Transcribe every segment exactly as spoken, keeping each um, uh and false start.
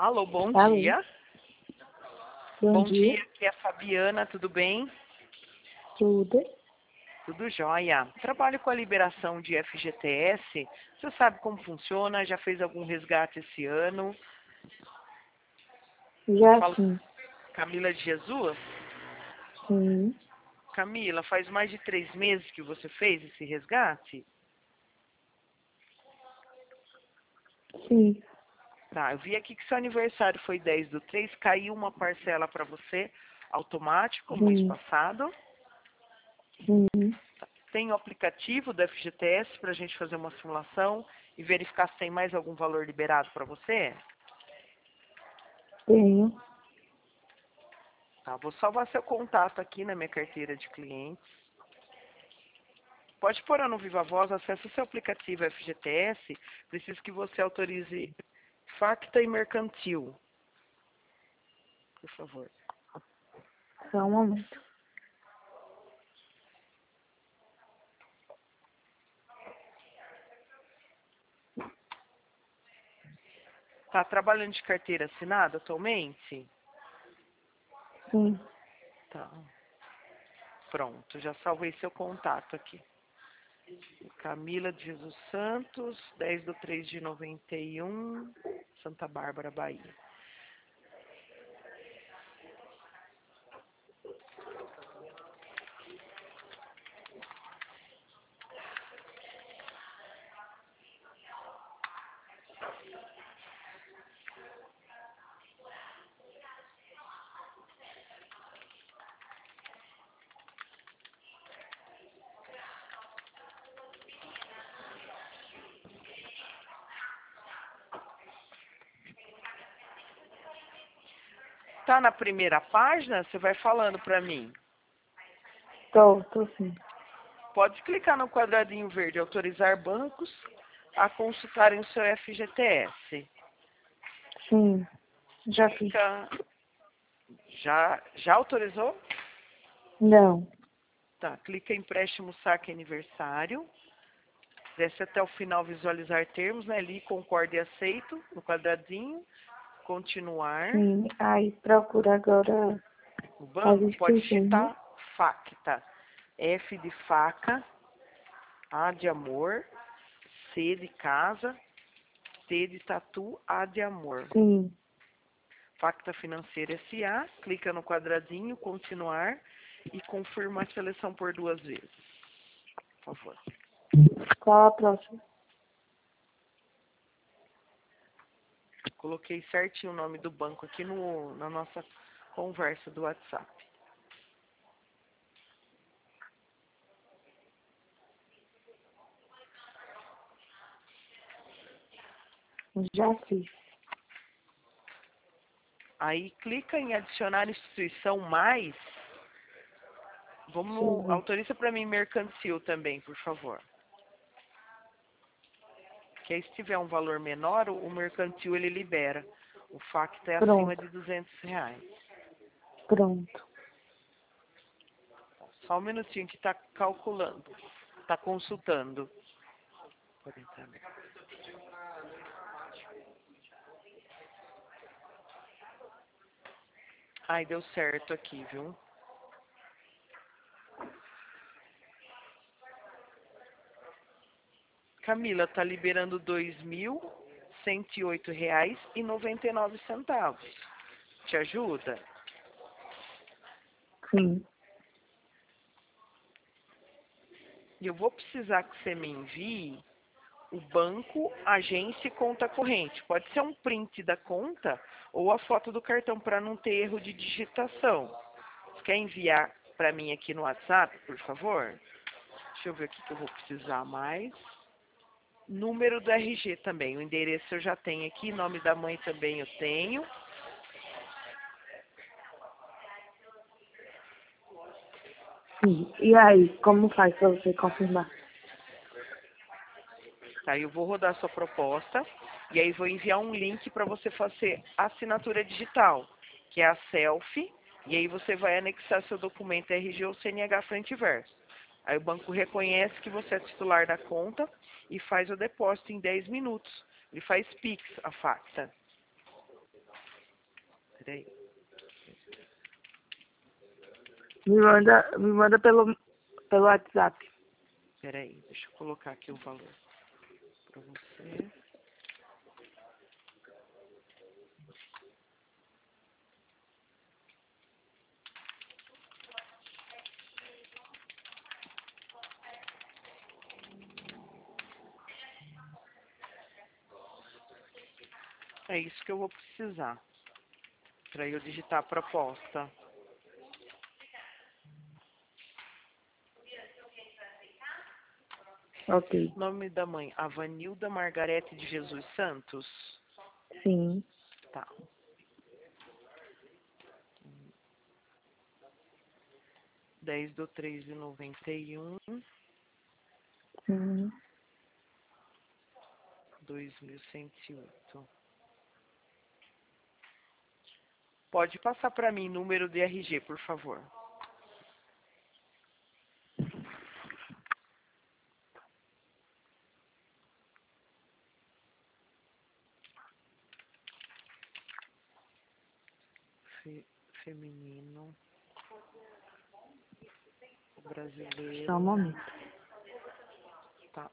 Alô, bom Alô. dia. Bom, Bom dia. dia, aqui é a Fabiana, tudo bem? Tudo? Tudo jóia. Trabalho com a liberação de F G T S. Você sabe como funciona? Já fez algum resgate esse ano? Já Fala, sim. Camila de Jesus? Sim. Camila, faz mais de três meses que você fez esse resgate? Sim. Tá, eu vi aqui que seu aniversário foi dez do três, caiu uma parcela para você automático mês Sim. passado. Sim. Tem o aplicativo do F G T S para a gente fazer uma simulação e verificar se tem mais algum valor liberado para você? Tenho. Tá, vou salvar seu contato aqui na minha carteira de clientes. Pode pôr no Viva Voz, acesse o seu aplicativo F G T S. Preciso que você autorize Facta e Mercantil. Por favor. Só um momento. Tá trabalhando de carteira assinada atualmente? Sim. Tá. Pronto, já salvei seu contato aqui. Camila de Jesus Santos, dez do três de noventa e um, Santa Bárbara, Bahia. Tá na primeira página? Você vai falando para mim. Tô, tô sim. Pode clicar no quadradinho verde, autorizar bancos a consultarem o seu F G T S. Sim. Já fiz. Clica... Já, já autorizou? Não. Tá, clica em empréstimo saque aniversário. Desce até o final visualizar termos, né? Ali, concordo e aceito, no quadradinho. Continuar. Sim. Aí procura agora O as banco pode inscrições, né? digitar Facta. F de faca, A de amor, C de casa, T de tatu, A de amor. Sim. Facta Financeira S A, clica no quadradinho, continuar e confirma a seleção por duas vezes. Por favor. Qual a próxima? Coloquei certinho o nome do banco aqui no, na nossa conversa do WhatsApp. Já fiz. Aí clica em adicionar instituição mais. Deixa eu Vamos, ver. autoriza para mim mercantil também, por favor. Que aí se tiver um valor menor, o mercantil ele libera. O facto é acima Pronto. de duzentos reais. Pronto. Só um minutinho que está calculando. Está consultando. Pode entrar. Ai, deu certo aqui, viu? Camila, tá liberando dois mil cento e oito reais e noventa e nove centavos. Te ajuda? Sim. E eu vou precisar que você me envie o banco, agência e conta corrente. Pode ser um print da conta ou a foto do cartão para não ter erro de digitação. Você quer enviar para mim aqui no WhatsApp, por favor? Deixa eu ver o que eu vou precisar mais. Número do R G também. O endereço eu já tenho aqui. Nome da mãe também eu tenho. Sim. E aí, como faz pra você confirmar? Tá, eu vou rodar a sua proposta e aí vou enviar um link para você fazer a assinatura digital, que é a selfie, e aí você vai anexar seu documento R G ou C N H frente e verso. Aí o banco reconhece que você é titular da conta e faz o depósito em dez minutos. Ele faz Pix, a facta. Peraí. Me manda, me manda pelo, pelo WhatsApp. Peraí, deixa eu colocar aqui o valor pra você. É isso que eu vou precisar para eu digitar a proposta. Ok. Nome da mãe, Avanilda Margarete de Jesus Santos. Sim. Tá. dez do três de noventa e um, Uhum. dois mil cento e oito. Pode passar para mim número de R G, por favor. Fe, feminino. Brasileiro. Só um momento. Tá.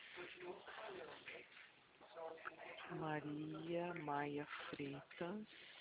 Maria Maia Freitas.